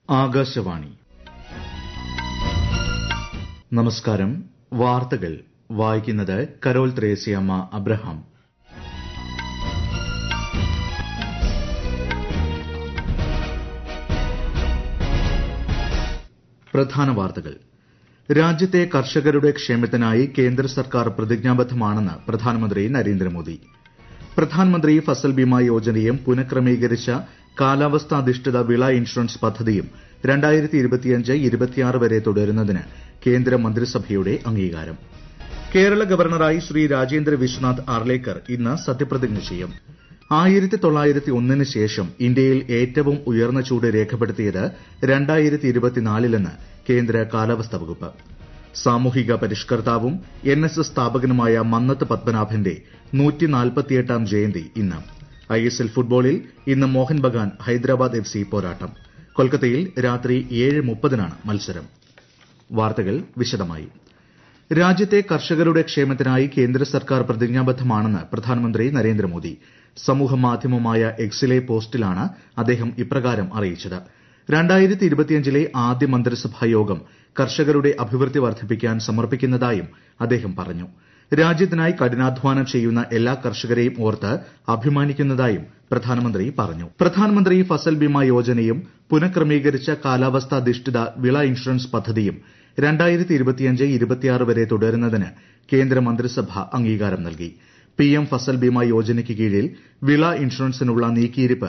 ആകാശവാണി. നമസ്കാരം. വാർത്തകൾ വായിക്കുന്നത് കരോൾ ത്രേസ്യാമ്മ അബ്രഹാം. പ്രധാന വാർത്തകൾ. രാജ്യത്തെ കർഷകരുടെ ക്ഷേമത്തിനായി കേന്ദ്ര സർക്കാർ പ്രതിജ്ഞാബദ്ധമാണെന്ന് പ്രധാനമന്ത്രി നരേന്ദ്രമോദി. പ്രധാൻമന്ത്രി ഫസൽ ബീമ യോജനയും പുനഃക്രമീകരിച്ച കാലാവസ്ഥാധിഷ്ഠിത വിള ഇൻഷുറൻസ് പദ്ധതിയും 2025-26 വരെ തുടരുന്നതിന് കേന്ദ്ര മന്ത്രിസഭയുടെ അംഗീകാരം. കേരള ഗവർണറായി ശ്രീ രാജേന്ദ്ര വിശ്വനാഥ് ആർലേക്കർ ഇന്ന് സത്യപ്രതിജ്ഞ ചെയ്യും. 1901 ശേഷം ഇന്ത്യയിൽ ഏറ്റവും ഉയർന്ന ചൂട് രേഖപ്പെടുത്തിയത് 2024-ലെന്ന് കേന്ദ്ര കാലാവസ്ഥാ വകുപ്പ്. സാമൂഹിക പരിഷ്കർത്താവും NSS സ്ഥാപകനുമായ മന്നത്ത് പത്മനാഭന്റെ 148ാം ജയന്തി ഇന്ന്. ISL ഫുട്ബോളിൽ ഇന്ന് മോഹൻ ബഗാൻ ഹൈദരാബാദ് FC പോരാട്ടം. കൊൽക്കത്തയിൽ രാത്രി 7:30-നാണ് മത്സരം. വാർത്തകൾ വിശദമായി. രാജ്യത്തെ കർഷകരുടെ ക്ഷേമത്തിനായി കേന്ദ്ര സർക്കാർ പ്രതിജ്ഞാബദ്ധമാണെന്ന് പ്രധാനമന്ത്രി നരേന്ദ്രമോദി. സമൂഹമാധ്യമമായ എക്സിലെ പോസ്റ്റിലാണ് അദ്ദേഹം ഇപ്രകാരം അറിയിച്ചത്. 2025-ലെ ആദ്യ മന്ത്രിസഭാ യോഗം കർഷകരുടെ അഭിവൃദ്ധി വർദ്ധിപ്പിക്കാൻ സമർപ്പിക്കുന്നതായും അദ്ദേഹം പറഞ്ഞു. രാജ്യത്തിനായി കഠിനാധ്വാനം ചെയ്യുന്ന എല്ലാ കർഷകരെയും ഓർത്ത് അഭിമാനിക്കുന്നതായും പ്രധാനമന്ത്രി പറഞ്ഞു. പ്രധാൻമന്ത്രി ഫസൽ ബീമ യോജനയും പുനഃക്രമീകരിച്ച കാലാവസ്ഥാധിഷ്ഠിത വിള ഇൻഷുറൻസ് പദ്ധതിയും 2025-26 വരെ തുടരുന്നതിന് കേന്ദ്ര മന്ത്രിസഭ അംഗീകാരം നൽകി. PM ഫസൽ ബീമ യോജനയ്ക്ക് കീഴിൽ വിള ഇൻഷുറൻസിനുള്ള നീക്കിയിരിപ്പ്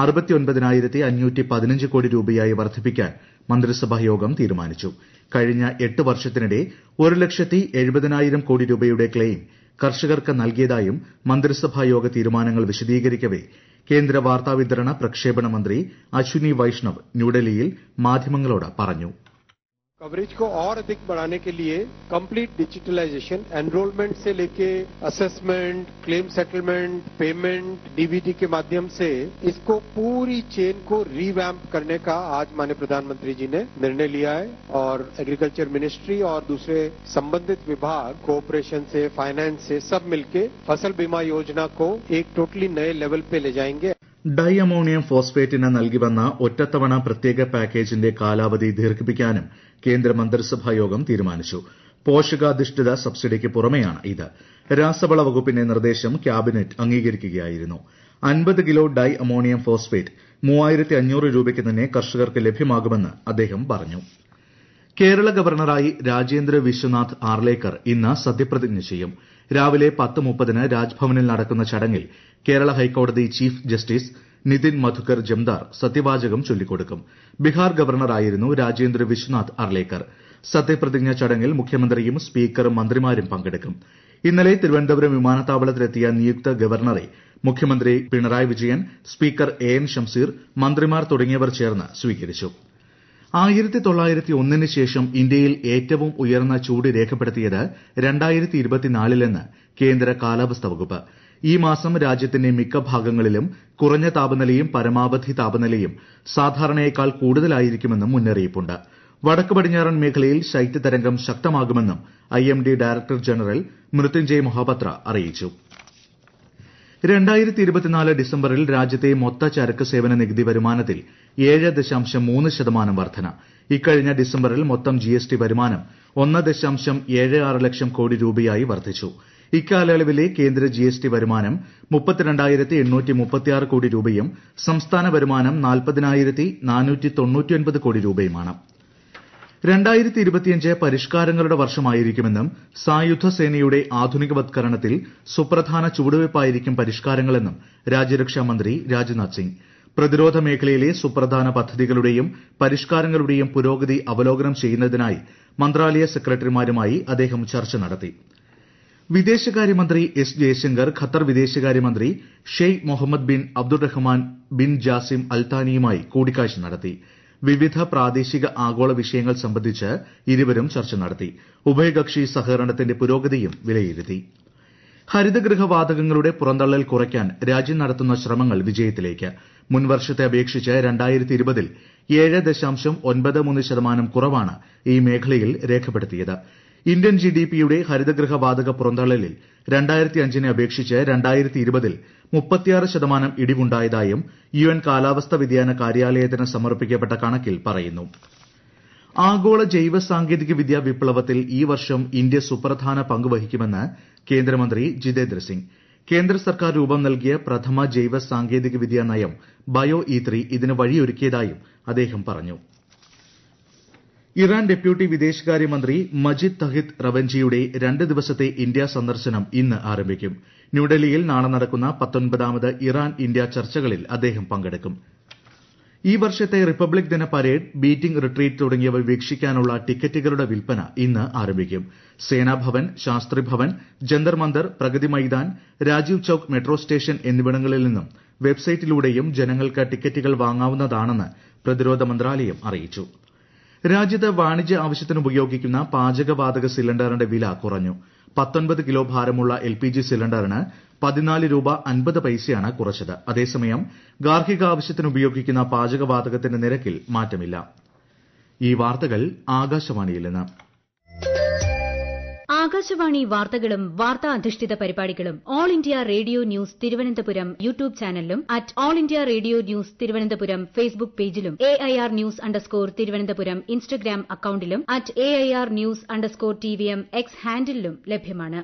69,515 കോടി രൂപയായി വർദ്ധിപ്പിക്കാൻ മന്ത്രിസഭാ യോഗം തീരുമാനിച്ചു. കഴിഞ്ഞ 8 വർഷത്തിനിടെ 1,70,000 കോടി രൂപയുടെ ക്ലെയിം കർഷകർക്ക് നൽകിയതായും മന്ത്രിസഭാ യോഗ തീരുമാനങ്ങൾ വിശദീകരിക്കവെ കേന്ദ്ര വാർത്താവിതരണ പ്രക്ഷേപണ മന്ത്രി അശ്വിനി വൈഷ്ണവ് ന്യൂഡൽഹിയിൽ മാധ്യമങ്ങളോട് പറഞ്ഞു. कवरेज को और अधिक बढ़ाने के लिए कंप्लीट डिजिटलाइजेशन, एनरोलमेंट से लेके assessment, claim settlement, payment, DBT के माध्यम से इसको पूरी चेन को रिवैम्प करने का आज माननीय प्रधानमंत्री जी ने निर्णय लिया है और एग्रीकल्चर मिनिस्ट्री और दूसरे संबंधित विभाग कोऑपरेशन से, फाइनेंस से सब मिलके फसल बीमा योजना को एक टोटली नए लेवल पे ले जाएंगे. ഡൈ അമോണിയം ഫോസ്ഫേറ്റിന് നൽകിവന്ന ഒറ്റത്തവണ പ്രത്യേക പാക്കേജിന്റെ കാലാവധി ദീർഘിപ്പിക്കാനും കേന്ദ്ര മന്ത്രിസഭാ യോഗം തീരുമാനിച്ചു. പോഷകാധിഷ്ഠിത സബ്സിഡിക്ക് പുറമെയാണ് ഇത്. രാസവള വകുപ്പിന്റെ നിർദ്ദേശം ക്യാബിനറ്റ് അംഗീകരിക്കുകയായിരുന്നു. 50 കിലോ ഡൈ അമോണിയം ഫോസ്ഫേറ്റ് 3,500 രൂപയ്ക്ക് തന്നെ കർഷകർക്ക് ലഭ്യമാകുമെന്ന് അദ്ദേഹം പറഞ്ഞു. കേരള ഗവർണറായി രാജേന്ദ്ര വിശ്വനാഥ് ആർലേക്കർ ഇന്ന് സത്യപ്രതിജ്ഞ ചെയ്യും. രാവിലെ 10:30-ന് രാജ്ഭവനിൽ നടക്കുന്ന ചടങ്ങിൽ കേരള ഹൈക്കോടതി ചീഫ് ജസ്റ്റിസ് നിതിൻ മധുക്കർ ജംദാർ സത്യവാചകം ചൊല്ലിക്കൊടുക്കും. ബിഹാർ ഗവർണറായിരുന്നു രാജേന്ദ്ര വിശ്വനാഥ് ആർലേക്കർ. സത്യപ്രതിജ്ഞ ചടങ്ങിൽ മുഖ്യമന്ത്രിയും സ്പീക്കറും മന്ത്രിമാരും പങ്കെടുക്കും. ഇന്നലെ തിരുവനന്തപുരം വിമാനത്താവളത്തിലെത്തിയ നിയുക്ത ഗവർണറെ മുഖ്യമന്ത്രി പിണറായി വിജയൻ, സ്പീക്കർ AN ഷംസീർ, മന്ത്രിമാർ തുടങ്ങിയവർ ചേർന്ന് സ്വീകരിച്ചു. 1901 ശേഷം ഇന്ത്യയിൽ ഏറ്റവും ഉയർന്ന ചൂട് രേഖപ്പെടുത്തിയത് 2024-ലെന്ന് കേന്ദ്ര കാലാവസ്ഥാ വകുപ്പ്. ഈ മാസം രാജ്യത്തിന്റെ മിക്ക ഭാഗങ്ങളിലും കുറഞ്ഞ താപനിലയും പരമാവധി താപനിലയും സാധാരണയേക്കാൾ കൂടുതലായിരിക്കുമെന്നും മുന്നറിയിപ്പുണ്ട്. വടക്ക് പടിഞ്ഞാറൻ മേഖലയിൽ ശൈത്യതരംഗം ശക്തമാകുമെന്നും IMD director general Mrutyunjay Mohapatra അറിയിച്ചു. 2024 ഡിസംബറിൽ രാജ്യത്തെ മൊത്ത ചരക്ക് സേവന നികുതി വരുമാനത്തിൽ 7.3% വർധന. ഇക്കഴിഞ്ഞ ഡിസംബറിൽ മൊത്തം GST വരുമാനം 1.76 ലക്ഷം കോടി രൂപയായി വർദ്ധിച്ചു. ഇക്കാലയളവിലെ കേന്ദ്ര GST വരുമാനം 32,836 കോടി രൂപയും സംസ്ഥാന വരുമാനം 40,499 കോടി രൂപയുമാണ്. 2025 പരിഷ്കാരങ്ങളുടെ വർഷമായിരിക്കുമെന്നും സായുധ സേനയുടെ ആധുനികവത്കരണത്തിൽ സുപ്രധാന ചുവടുവയ്പായിരിക്കും പരിഷ്കാരങ്ങളെന്നും രാജ്യരക്ഷാ മന്ത്രി രാജ്നാഥ് സിംഗ്. പ്രതിരോധ മേഖലയിലെ സുപ്രധാന പദ്ധതികളുടെയും പരിഷ്കാരങ്ങളുടെയും പുരോഗതി അവലോകനം ചെയ്യുന്നതിനായി മന്ത്രാലയ സെക്രട്ടറിമാരുമായി അദ്ദേഹം ചർച്ച നടത്തി. വിദേശകാര്യമന്ത്രി S ജയശങ്കർ ഖത്തർ വിദേശകാര്യമന്ത്രി Sheikh Mohammed bin Abdulrahman bin Jassim അൽത്താനിയുമായി കൂടിക്കാഴ്ച നടത്തി. വിവിധ പ്രാദേശിക ആഗോള വിഷയങ്ങൾ സംബന്ധിച്ച് ഇരുവരും ചർച്ച നടത്തി. ഉഭയകക്ഷി സഹകരണത്തിന്റെ പുരോഗതിയും വിലയിരുത്തി. ഹരിതഗൃഹ വാതകങ്ങളുടെ പുറന്തള്ളൽ കുറയ്ക്കാൻ രാജ്യം നടത്തുന്ന ശ്രമങ്ങൾ വിജയത്തിലേക്ക്. മുൻവർഷത്തെ അപേക്ഷിച്ച് 2020-ൽ 7.93% കുറവാണ് ഈ മേഖലയിൽ രേഖപ്പെടുത്തിയത്. ഇന്ത്യൻ ജിഡിപിയുടെ ഹരിതഗൃഹ വാതക പുറന്തള്ളലിൽ 2005നെ അപേക്ഷിച്ച് 2020ൽ 36% ഇടിവുണ്ടായതായും യുഎൻ കാലാവസ്ഥാ വ്യതിയാന കാര്യാലയത്തിന് സമർപ്പിക്കപ്പെട്ട കണക്കിൽ പറയുന്നു. ആഗോള ജൈവ സാങ്കേതിക വിദ്യാ വിപ്ലവത്തിൽ ഈ വർഷം ഇന്ത്യ സുപ്രധാന പങ്ക് വഹിക്കുമെന്ന് കേന്ദ്രമന്ത്രി ജിതേന്ദ്ര സിംഗ്. കേന്ദ്ര സർക്കാർ രൂപം നൽകിയ പ്രഥമ ജൈവ സാങ്കേതിക വിദ്യാ നയം ബയോ ഇ3 ഇതിന് വഴിയൊരുക്കിയതായും അദ്ദേഹം പറഞ്ഞു. ഇറാൻ ഡെപ്യൂട്ടി വിദേശകാര്യമന്ത്രി മജിദ് തഹിദ് റവൻജിയുടെ 2 ദിവസത്തെ ഇന്ത്യാ സന്ദർശനം ഇന്ന് ആരംഭിക്കും. ന്യൂഡൽഹിയിൽ നാളെ നടക്കുന്ന 19ാമത് ഇറാൻ ഇന്ത്യ ചർച്ചകളിൽ അദ്ദേഹം പങ്കെടുക്കും. ഈ വർഷത്തെ റിപ്പബ്ലിക് ദിന പരേഡ്, ബീറ്റിംഗ് റിട്രീറ്റ് തുടങ്ങിയവ വീക്ഷിക്കാനുള്ള ടിക്കറ്റുകളുടെ വിൽപ്പന ഇന്ന് ആരംഭിക്കും. സേനാഭവൻ, ശാസ്ത്രി ഭവൻ, ജന്തർ മന്ദർ, പ്രഗതി മൈതാൻ, രാജീവ് ചൌക്ക് മെട്രോ സ്റ്റേഷൻ എന്നിവിടങ്ങളിൽ നിന്നും വെബ്സൈറ്റിലൂടെയും ജനങ്ങൾക്ക് ടിക്കറ്റുകൾ വാങ്ങാവുന്നതാണെന്ന് പ്രതിരോധ മന്ത്രാലയം അറിയിച്ചു. രാജ്യത്ത് വാണിജ്യ ആവശ്യത്തിന് ഉപയോഗിക്കുന്ന പാചകവാതക സിലിണ്ടറിന്റെ വില കുറഞ്ഞു. 19 കിലോ ഭാരമുള്ള എൽപിജി സിലിണ്ടറിന് 14 രൂപ 50 പൈസയാണ് കുറച്ചത്. അതേസമയം ഗാർഹിക ആവശ്യത്തിന് ഉപയോഗിക്കുന്ന പാചകവാതകത്തിന്റെ നിരക്കിൽ മാറ്റമില്ല. ഈ വാർത്തകൾ ആകാശവാണിയിൽ നിന്ന്. ആകാശവാണി വാർത്തകളും വാർത്താ അധിഷ്ഠിത പരിപാടികളും all India radio news Thiruvananthapuram YouTube ചാനലിലും all India radio news Thiruvananthapuram Facebook പേജിലും AIR _ തിരുവനന്തപുരം ഇൻസ്റ്റഗ്രാം അക്കൌണ്ടിലും AIR News _ X ഹാൻഡിലും ലഭ്യമാണ്.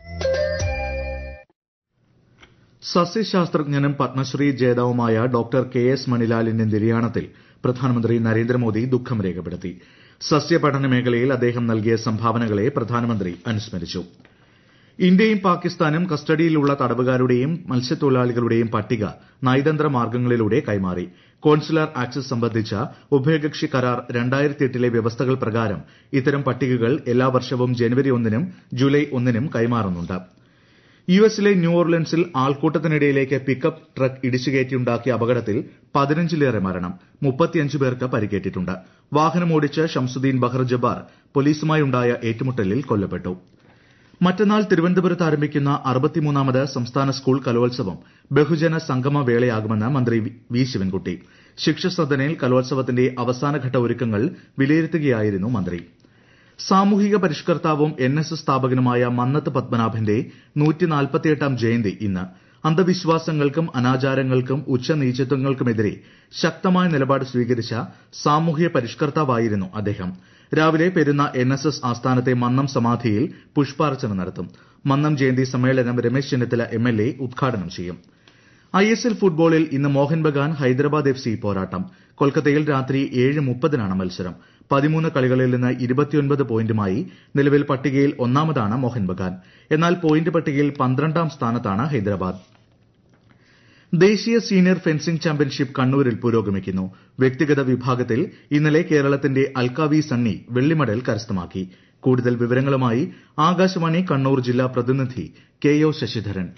സസ്യശാസ്ത്രജ്ഞനും പത്മശ്രീ ജേതാവുമായ ഡോക്ടർ KS മണിലാലിന്റെ നിര്യാണത്തിൽ പ്രധാനമന്ത്രി നരേന്ദ്രമോദി ദുഃഖം രേഖപ്പെടുത്തി. സസ്യപഠന മേഖലയിൽ അദ്ദേഹം നൽകിയ സംഭാവനകളെ പ്രധാനമന്ത്രി അനുസ്മരിച്ചു. ഇന്ത്യയും പാകിസ്ഥാനും കസ്റ്റഡിയിലുള്ള തടവുകാരുടെയും മത്സ്യത്തൊഴിലാളികളുടെയും പട്ടിക നയതന്ത്ര മാർഗ്ഗങ്ങളിലൂടെ കൈമാറി. കോൺസുലർ ആക്സസ് സംബന്ധിച്ച ഉഭയകക്ഷി കരാർ 2008ലെ വ്യവസ്ഥകൾ പ്രകാരം ഇത്തരം പട്ടികകൾ എല്ലാ വർഷവും ജനുവരി 1നും ജൂലൈ 1നും കൈമാറുന്നുണ്ട്. യുഎസിലെ ന്യൂ ഓർലിൻസിൽ ആൾക്കൂട്ടത്തിനിടയിലേക്ക് പിക്കപ്പ് ട്രക്ക് ഇടിച്ചുകയറ്റിയുണ്ടാക്കിയ അപകടത്തിൽ 15ലേറെ മരണം, 35 പേർക്ക് പരിക്കേറ്റിട്ടുണ്ട്. വാഹനമോടിച്ച് ഷംസുദ്ദീൻ ബഹർ ജബ്ബാർ പോലീസുമായുണ്ടായ ഏറ്റുമുട്ടലിൽ കൊല്ലപ്പെട്ടു. മറ്റന്നാൾ തിരുവനന്തപുരത്ത് ആരംഭിക്കുന്ന 63ാമത് സംസ്ഥാന സ്കൂൾ കലോത്സവം ബഹുജന സംഗമ വേളയാകുമെന്ന് മന്ത്രി വി ശിവൻകുട്ടി. ശിക്ഷസദനിൽ കലോത്സവത്തിന്റെ അവസാനഘട്ട ഒരുക്കങ്ങൾ വിലയിരുത്തുകയായിരുന്നു മന്ത്രി. സാമൂഹിക പരിഷ്കർത്താവും NSS സ്ഥാപകനുമായ മന്നത്ത് പത്മനാഭന്റെ 148ാം ജയന്തി ഇന്ന്. അന്ധവിശ്വാസങ്ങൾക്കും അനാചാരങ്ങൾക്കും ഉച്ചനീചത്വങ്ങൾക്കുമെതിരെ ശക്തമായ നിലപാട് സ്വീകരിച്ച സാമൂഹ്യ പരിഷ്കർത്താവായിരുന്നു അദ്ദേഹം. രാവിലെ പെരുന്ന NSS ആസ്ഥാനത്തെ മന്നം സമാധിയിൽ പുഷ്പാർച്ചന നടത്തും. മന്നം ജയന്തി സമ്മേളനം രമേശ് ചെന്നിത്തല MLA ഉദ്ഘാടനം ചെയ്യും. ISL ഫുട്ബോളിൽ ഇന്ന് മോഹൻ ബഗാൻ ഹൈദരാബാദ് FC പോരാട്ടം. കൊൽക്കത്തയിൽ രാത്രി 7:30-നാണ് മത്സരം. 13 കളികളിൽ നിന്ന് 29 പോയിന്റുമായി നിലവിൽ പട്ടികയിൽ ഒന്നാമതാണ് മോഹൻ ബഗാൻ. എന്നാൽ പോയിന്റ് പട്ടികയിൽ 12ാം സ്ഥാനത്താണ് ഹൈദരാബാദ്. ദേശീയ സീനിയർ ഫെൻസിംഗ് ചാമ്പ്യൻഷിപ്പ് കണ്ണൂരിൽ പുരോഗമിക്കുന്നു. വ്യക്തിഗത വിഭാഗത്തിൽ ഇന്നലെ കേരളത്തിന്റെ അൽക്കാവി സണ്ണി വെള്ളി മെഡൽ കരസ്ഥമാക്കി. കൂടുതൽ വിവരങ്ങളുമായി ആകാശവാണി കണ്ണൂർ ജില്ലാ പ്രതിനിധി KO ശശിധരൻ.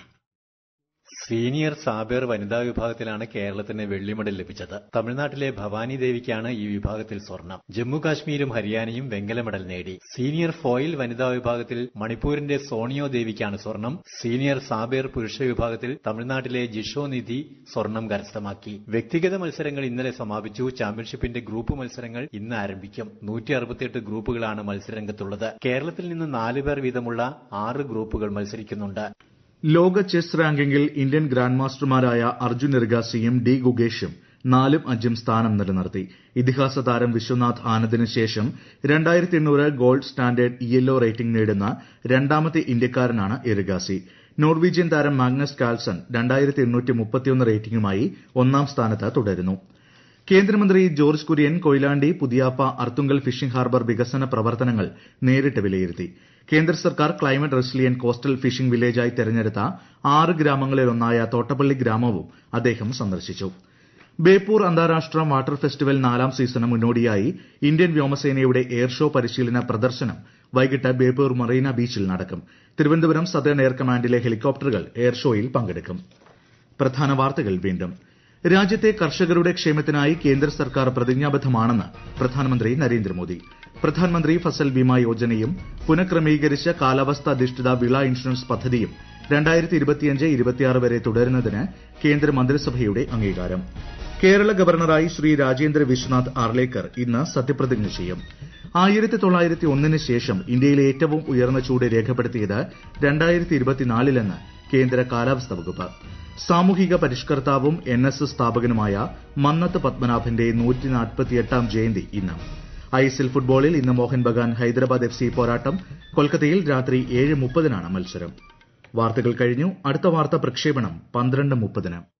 സീനിയർ സാബേർ വനിതാ വിഭാഗത്തിലാണ് കേരളത്തിന് വെള്ളി മെഡൽ ലഭിച്ചത്. തമിഴ്നാട്ടിലെ ഭവാനി ദേവിക്കാണ് ഈ വിഭാഗത്തിൽ സ്വർണം. ജമ്മു കാശ്മീരും ഹരിയാനയും വെങ്കല മെഡൽ നേടി. സീനിയർ ഫോയിൽ വനിതാ വിഭാഗത്തിൽ മണിപ്പൂരിന്റെ സോണിയോ ദേവിക്കാണ് സ്വർണം. സീനിയർ സാബേർ പുരുഷ വിഭാഗത്തിൽ തമിഴ്നാട്ടിലെ ജിഷോ നിധി സ്വർണം കരസ്ഥമാക്കി. വ്യക്തിഗത മത്സരങ്ങൾ ഇന്നലെ സമാപിച്ചു. ചാമ്പ്യൻഷിപ്പിന്റെ ഗ്രൂപ്പ് മത്സരങ്ങൾ ഇന്ന് ആരംഭിക്കും. 168 ഗ്രൂപ്പുകളാണ് മത്സരരംഗത്തുള്ളത്. കേരളത്തിൽ നിന്ന് 4 പേർ വീതമുള്ള 6 ഗ്രൂപ്പുകൾ മത്സരിക്കുന്നുണ്ട്. ലോക ചെസ് റാങ്കിംഗിൽ ഇന്ത്യൻ ഗ്രാൻഡ് മാസ്റ്റർമാരായ അർജുൻ എർഗാസിയും ഡി ഗുഗേഷും 4ഉം 5ഉം സ്ഥാനം നിലനിർത്തി. ഇതിഹാസ താരം വിശ്വനാഥ് ആനന്ദിന് ശേഷം 2800 ഗോൾഡ് സ്റ്റാൻഡേർഡ് ELO റേറ്റിംഗ് നേടുന്ന രണ്ടാമത്തെ ഇന്ത്യക്കാരനാണ് എർഗാസി. നോർവീജിയൻ താരം മാഗ്നസ് കാൾസൺ 2831 റേറ്റിംഗുമായി 1ാം സ്ഥാനത്ത് തുടരുന്നു. കേന്ദ്രമന്ത്രി George Kurian Koyilandy, Puthiyappa, Arthunkal fishing harbour വികസന പ്രവർത്തനങ്ങൾ നേരിട്ട് വിലയിരുത്തി. കേന്ദ്ര സർക്കാർ ക്ലൈമറ്റ് റെസിലിയന്റ് കോസ്റ്റൽ ഫിഷിംഗ് വില്ലേജായി തെരഞ്ഞെടുത്ത 6 ഗ്രാമങ്ങളിലൊന്നായ തോട്ടപ്പള്ളി ഗ്രാമവും അദ്ദേഹം സന്ദർശിച്ചു. ബേപ്പൂർ അന്താരാഷ്ട്ര വാട്ടർ ഫെസ്റ്റിവൽ 4ാം സീസണ് മുന്നോടിയായി ഇന്ത്യൻ വ്യോമസേനയുടെ എയർ ഷോ പരിശീലന പ്രദർശനം വൈകിട്ട് ബേപ്പൂർ മറീന ബീച്ചിൽ നടക്കും. തിരുവനന്തപുരം സതേൺ എയർ കമാൻഡിലെ ഹെലികോപ്റ്ററുകൾ എയർ ഷോയിൽ പങ്കെടുക്കും. പ്രധാന വാർത്തകൾ വീണ്ടും. രാജ്യത്തെ കർഷകരുടെ ക്ഷേമത്തിനായി കേന്ദ്ര സർക്കാർ പ്രതിജ്ഞാബദ്ധമാണെന്ന് പ്രധാനമന്ത്രി നരേന്ദ്രമോദി. പ്രധാനമന്ത്രി ഫസൽ ബീമ യോജനയും പുനഃക്രമീകരിച്ച കാലാവസ്ഥാധിഷ്ഠിത വിള ഇൻഷുറൻസ് പദ്ധതിയും 2025-26 വരെ തുടരുന്നതിന് കേന്ദ്ര മന്ത്രിസഭയുടെ അംഗീകാരം. കേരള ഗവർണറായി ശ്രീ രാജേന്ദ്ര വിശ്വനാഥ് ആർലേക്കർ ഇന്ന് സത്യപ്രതിജ്ഞ ചെയ്യും. 1901 ശേഷം ഇന്ത്യയിലെ ഏറ്റവും ഉയർന്ന ചൂട് രേഖപ്പെടുത്തിയത് 2024-ലെന്ന് കേന്ദ്ര കാലാവസ്ഥാ വകുപ്പ്. സാമൂഹിക പരിഷ്കർത്താവും NSS സ്ഥാപകനുമായ മന്നത്ത് പത്മനാഭന്റെ 148ാം ജയന്തി ഇന്ന്. ISL ഫുട്ബോളിൽ ഇന്ന് മോഹൻ ബഗാൻ ഹൈദരാബാദ് FC പോരാട്ടം. കൊൽക്കത്തയിൽ രാത്രി 7:30-നാണ് മത്സരം. വാർത്തകൾ കഴിഞ്ഞു. അടുത്ത വാർത്താ പ്രക്ഷേപണം 12:30-ന്.